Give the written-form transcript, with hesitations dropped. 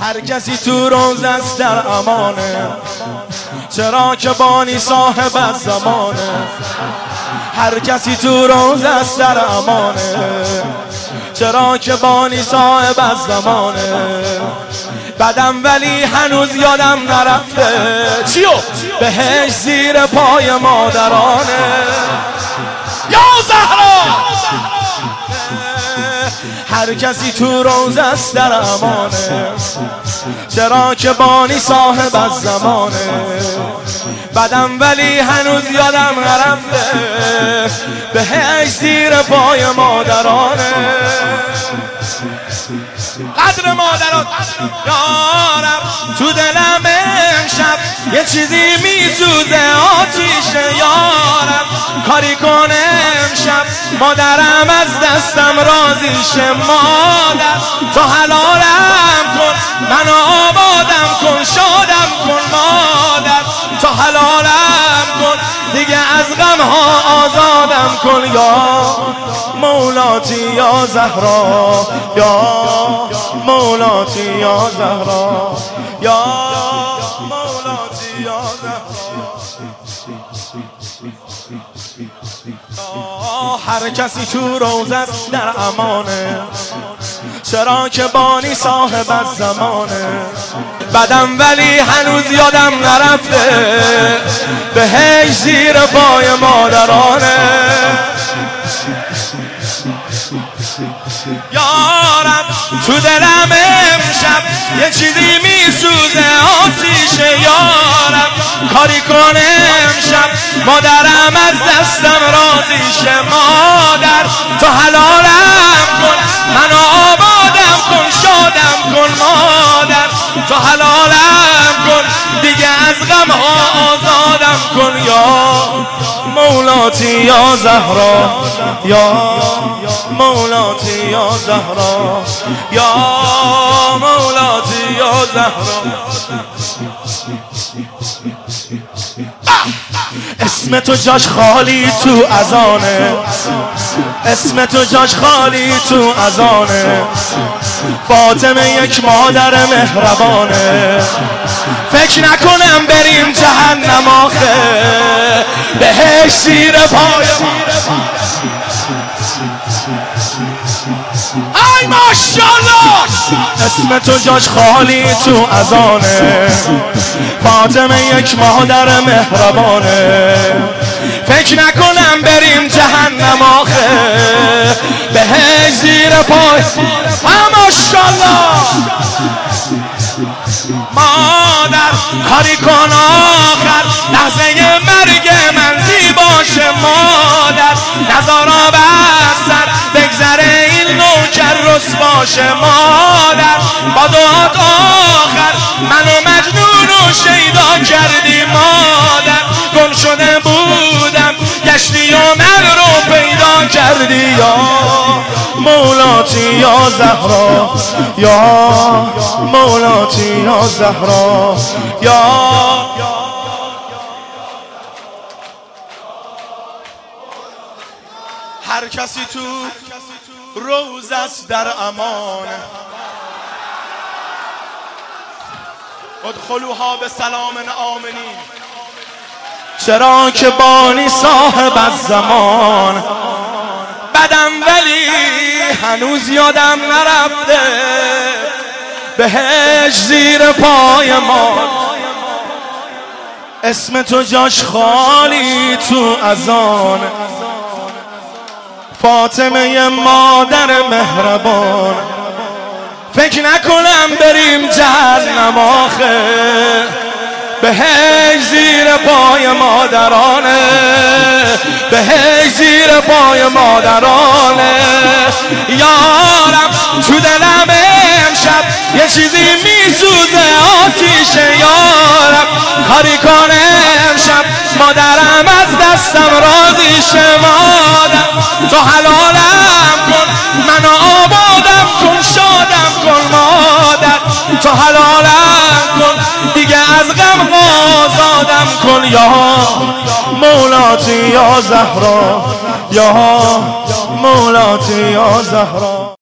هر کسی تو روز است در امانه، چرا که بانی صاحب از زمانه. هر کسی تو روز است در امانه، چرا که بانی صاحب از زمانه. بدم ولی هنوز یادم نرفته، چیو؟ بهش زیر پای مادرانه. یا زهرا هر کسی تو روز است در امانه، چرا که بانی صاحب از زمانه. بدم ولی هنوز یادم نرفته، بهش زیر پای مادرانه. قدر مادرات یارم تو دلم امشب یه چیزی میسوزه آتیشه یارم. کاری کنه امشب مادرم از دستم راضیشه. مادر تو حلالم کن، منو آبادم کن، شادم کن. مادر تو حلالم کن، دیگه از غم ها آزادم کن. یا مولاتی یا زهرا، یا مولاتی یا زهرا، یا مولاتی یا زهرا. هر کسی تو روزه است در امانه، چرا که بانی صاحب از زمانه. بدم ولی هنوز یادم نرفته، بهش زیر پای مادرانه. یارم تو دلم امشب یه چیزی میسوزه آتیشه یارم. کاری کنه امشب مادرم از دستم راضیشه. مادر تو حلالم کن، منو آبادم کن، شادم کن. مادر تو حلالم کن، دیگه از غم ها آزادم کن. یا مولاتی یا زهرا، یا مولاتی یا زهرا، یا مولاتی یا زهرا. اسم تو جاش خالی تو اذانه، اسم تو جاش خالی تو اذانه. فاطمه یک مادر مهربانه، فکر نکنم بریم جهنم آخه، بهش زیر پای. ای ماشاءالله اسم تو جاش خالی تو اذانه. فاطمه یک مادر مهربانه، فکر نکنم بریم جهنم آخه، بهش زیر پای. ماشاءالله مادر کاری کن آخر لحظه مرگ من زیباشه. مادر نزارا بسر بگذره این نوکر رسواشه. مادر با دعات آخر منو مجنون و شیدا کردی. مادر گم شده بودم گشتی و من رو پیدا کردی. یا مولاتی یا زهرا، یا مولاتی یا زهرا، یا هر کسی تو روز است در امان. ادخلوها به سلام آمنین، چرا که بانی صاحب از زمان. بدم ولی هنوز یادم نرفته، بهش زیر پای ما. اسم تو جاش خالی تو اذان. فاطمه مادر مهربان، فکر نکنم بریم جهنم آخه، بهش زیر پای مادرانه، بهش زیر پای مادرانه. یارم تو دلم امشب یه چیزی میسوزه آتیشه یارم. کاری کنه امشب مادرم از دستم راضیشه. مادر تو حلالم کن، منو آبادم کن، شادم کن. مادر تو حلالم کن، دیگه از غم آزادم کن. یا مولاتی یا زهرا، یا مولاتی یا زهرا.